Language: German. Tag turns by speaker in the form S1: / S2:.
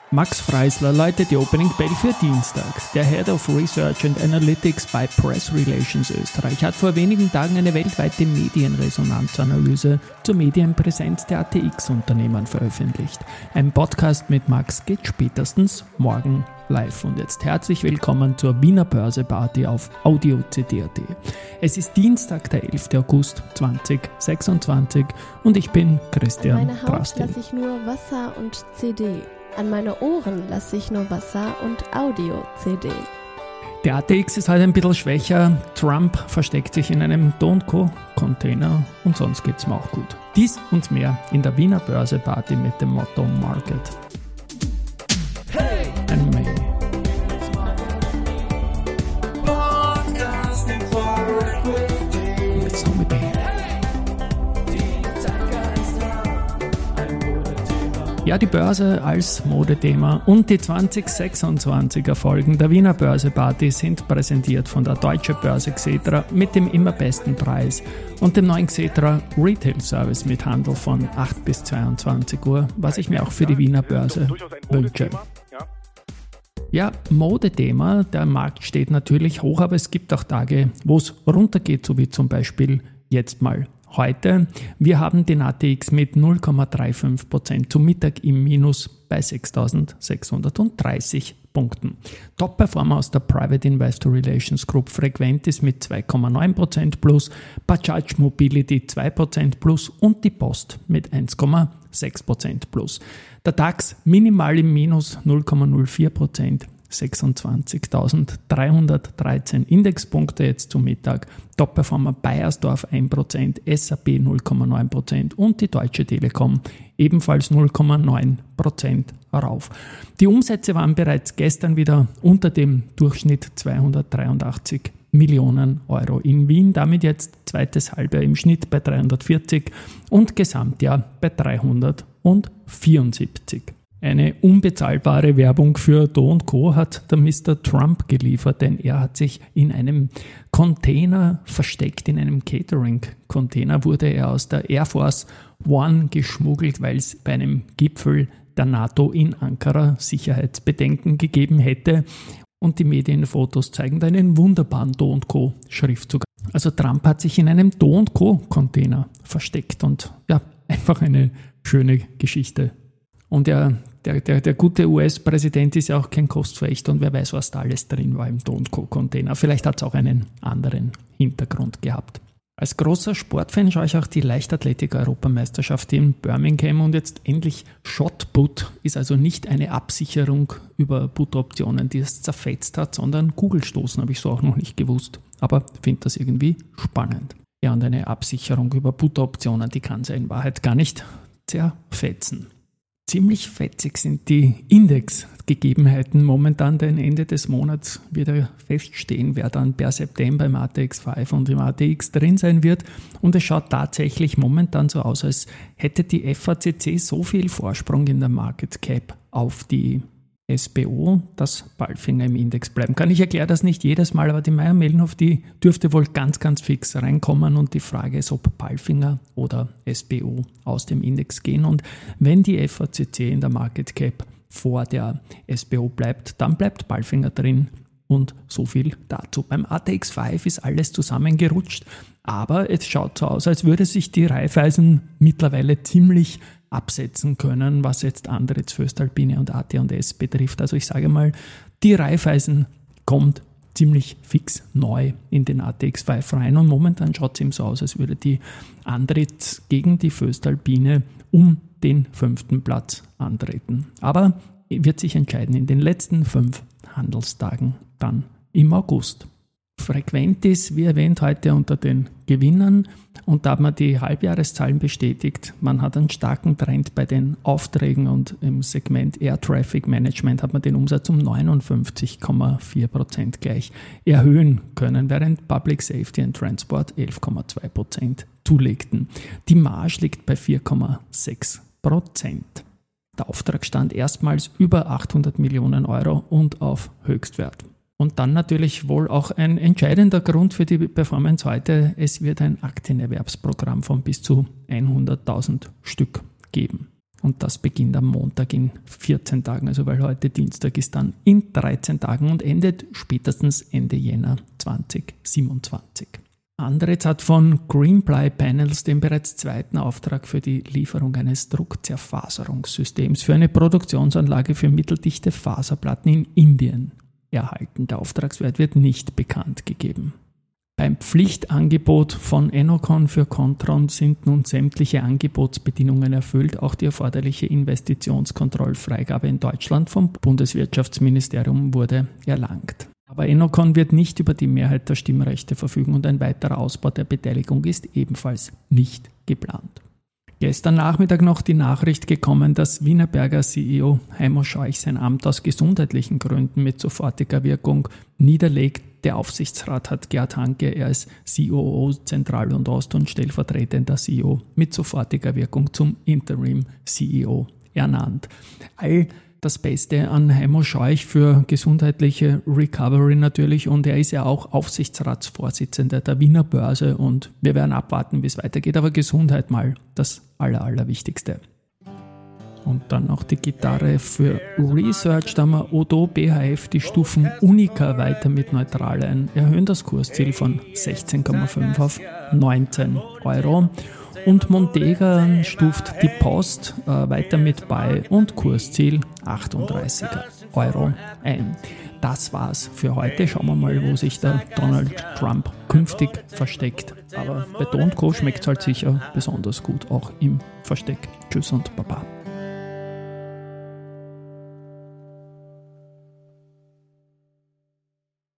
S1: Max Freisler läutet die Opening Bell für Dienstag. Der Head of Research and Analytics bei Press Relations Österreich hat vor wenigen Tagen eine weltweite Medienresonanzanalyse zur Medienpräsenz der ATX-Unternehmen veröffentlicht. Ein Podcast mit Max geht spätestens morgen live. Und jetzt herzlich willkommen zur Wiener Börse-Party auf Audio CD.at. Es ist Dienstag, der 11. August 2026 und ich bin Christian
S2: An meine Haut
S1: Drastil.
S2: lasse ich nur Wasser und CD. An meine Ohren lasse ich nur Wasser und Audio-CD.
S1: Der ATX ist heute ein bisschen schwächer. Trump versteckt sich in einem Don't Co-Container und sonst geht's mir auch gut. Dies und mehr in der Wiener Börse-Party mit dem Motto Market. Hey! And me. Jetzt noch mit mir. Ja, die Börse als Modethema und die 2026er Folgen der Wiener Börse-Party sind präsentiert von der Deutsche Börse Xetra mit dem immer besten Preis und dem neuen Xetra Retail Service mit Handel von 8 bis 22 Uhr, was ich mir auch für die Wiener Börse wünsche. Ja, Modethema, der Markt steht natürlich hoch, aber es gibt auch Tage, wo es runtergeht, so wie zum Beispiel jetzt mal heute. Wir haben den ATX mit 0,35% zum Mittag im Minus bei 6.630 Punkten. Top-Performer aus der Private Investor Relations Group Frequentis mit 2,9% plus, Bajaj Mobility 2% plus und die Post mit 1,6% plus. Der DAX minimal im Minus 0,04%. 26.313 Indexpunkte jetzt zum Mittag. Top-Performer Bayersdorf 1%, SAP 0,9% und die Deutsche Telekom ebenfalls 0,9% rauf. Die Umsätze waren bereits gestern wieder unter dem Durchschnitt 283 Millionen Euro. In Wien damit jetzt zweites Halbjahr im Schnitt bei 340 und Gesamtjahr bei 374. Eine unbezahlbare Werbung für Do & Co. hat der Mr. Trump geliefert, denn er hat sich in einem Container versteckt, in einem Catering-Container wurde er aus der Air Force One geschmuggelt, weil es bei einem Gipfel der NATO in Ankara Sicherheitsbedenken gegeben hätte. Und die Medienfotos zeigen einen wunderbaren Do & Co. Schriftzug. Also Trump hat sich in einem Do & Co. Container versteckt und ja, einfach eine schöne Geschichte. Und der gute US-Präsident ist ja auch kein Kostverächter und wer weiß, was da alles drin war im Do & Co-Container. Vielleicht hat es auch einen anderen Hintergrund gehabt. Als großer Sportfan schaue ich auch die Leichtathletik-Europameisterschaft in Birmingham und jetzt endlich Shotput ist also nicht eine Absicherung über Put-Optionen, die es zerfetzt hat, sondern Kugelstoßen, habe ich so auch noch nicht gewusst. Aber finde das irgendwie spannend. Ja, und eine Absicherung über Put-Optionen, die kann es ja in Wahrheit gar nicht zerfetzen. Ziemlich fetzig sind die Indexgegebenheiten momentan, denn Ende des Monats wird er feststehen, wer dann per September im ATX 5 und im ATX drin sein wird. Und es schaut tatsächlich momentan so aus, als hätte die FACC so viel Vorsprung in der Market Cap auf die SBO, dass Palfinger im Index bleiben kann. Ich erkläre das nicht jedes Mal, aber die Mayr-Melnhof, die dürfte wohl ganz, ganz fix reinkommen und die Frage ist, ob Palfinger oder SBO aus dem Index gehen und wenn die FACC in der Market Cap vor der SBO bleibt, dann bleibt Palfinger drin und so viel dazu. Beim ATX 5 ist alles zusammengerutscht, aber es schaut so aus, als würde sich die Raiffeisen mittlerweile ziemlich absetzen können, was jetzt Andritz, Voestalpine und AT&S betrifft. Also ich sage mal, die Raiffeisen kommt ziemlich fix neu in den ATX 5 rein und momentan schaut es eben so aus, als würde die Andritz gegen die Voestalpine um den 5. Platz antreten. Aber wird sich entscheiden in den letzten 5 Handelstagen dann im August. Frequentis, wie erwähnt, heute unter den Gewinnern und da hat man die Halbjahreszahlen bestätigt. Man hat einen starken Trend bei den Aufträgen und im Segment Air Traffic Management hat man den Umsatz um 59,4% gleich erhöhen können, während Public Safety and Transport 11,2% zulegten. Die Marge liegt bei 4,6%. Der Auftrag stand erstmals über 800 Millionen Euro und auf Höchstwert. Und dann natürlich wohl auch ein entscheidender Grund für die Performance heute, es wird ein Aktienerwerbsprogramm von bis zu 100.000 Stück geben. Und das beginnt am Montag in 14 Tagen, also weil heute Dienstag ist, dann in 13 Tagen und endet spätestens Ende Jänner 2027. Andritz hat von Greenply Panels den bereits zweiten Auftrag für die Lieferung eines Druckzerfaserungssystems für eine Produktionsanlage für mitteldichte Faserplatten in Indien erhalten. Der Auftragswert wird nicht bekannt gegeben. Beim Pflichtangebot von Ennoconn für Kontron sind nun sämtliche Angebotsbedingungen erfüllt. Auch die erforderliche Investitionskontrollfreigabe in Deutschland vom Bundeswirtschaftsministerium wurde erlangt. Aber Ennoconn wird nicht über die Mehrheit der Stimmrechte verfügen und ein weiterer Ausbau der Beteiligung ist ebenfalls nicht geplant. Gestern Nachmittag noch die Nachricht gekommen, dass Wienerberger CEO Heimo Scheuch sein Amt aus gesundheitlichen Gründen mit sofortiger Wirkung niederlegt. Der Aufsichtsrat hat Gerd Hanke, er ist COO Zentral- und Ost- und stellvertretender CEO mit sofortiger Wirkung zum Interim-CEO ernannt. All das Beste an Heimo Scheuch für gesundheitliche Recovery natürlich und er ist ja auch Aufsichtsratsvorsitzender der Wiener Börse und wir werden abwarten, wie es weitergeht, aber Gesundheit mal das Allerwichtigste. Und dann noch die Gitarre für Research, da haben wir Odo BHF die Stufen Unica weiter mit neutral ein, erhöhen das Kursziel von 16,5 auf 19 Euro. Und Montega stuft die Post weiter mit Buy und Kursziel 38 Euro ein. Das war's für heute. Schauen wir mal, wo sich der Donald Trump künftig versteckt. Aber bei Do & Co schmeckt es halt sicher besonders gut, auch im Versteck. Tschüss und Baba.